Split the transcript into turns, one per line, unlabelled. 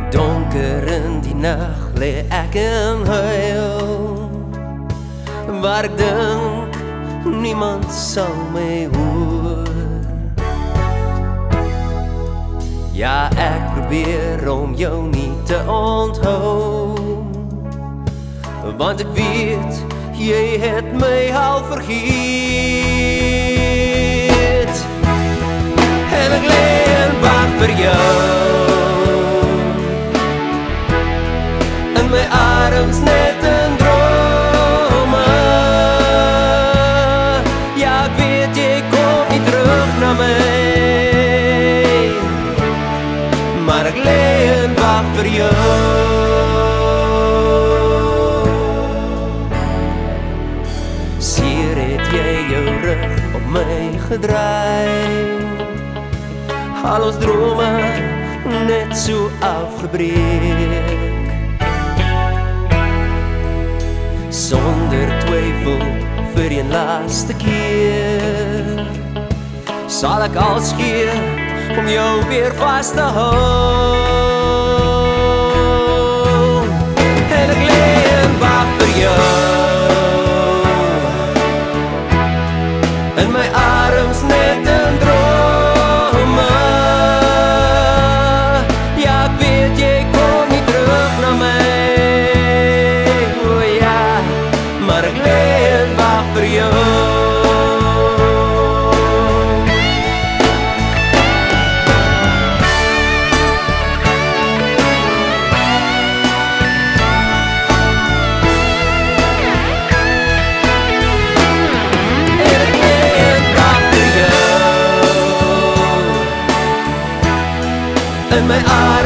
Donker in die nacht lê ek en huil, waar ek dink niemand sal my hoor. Ja, ek probeer om jou nie te onthou, want ek weet jy het my al vergeet. En ek lê en wag vir jou in my arms net in drome. Ja, ek weet jy kom nie terug na my, maar ek lê en wag vir jou. Seer het jy jou rug op my gedraai, al ons drome net so afgebreek. Sonder twyfel vir een laaste keer sal ek alles gee om jou weer vast te hou. En ek lê en wag vir jou in my arms net in drome. Ja, ek weet jy kom nie terug na my, o ja, maar ek lê en wag vir jou. In my arms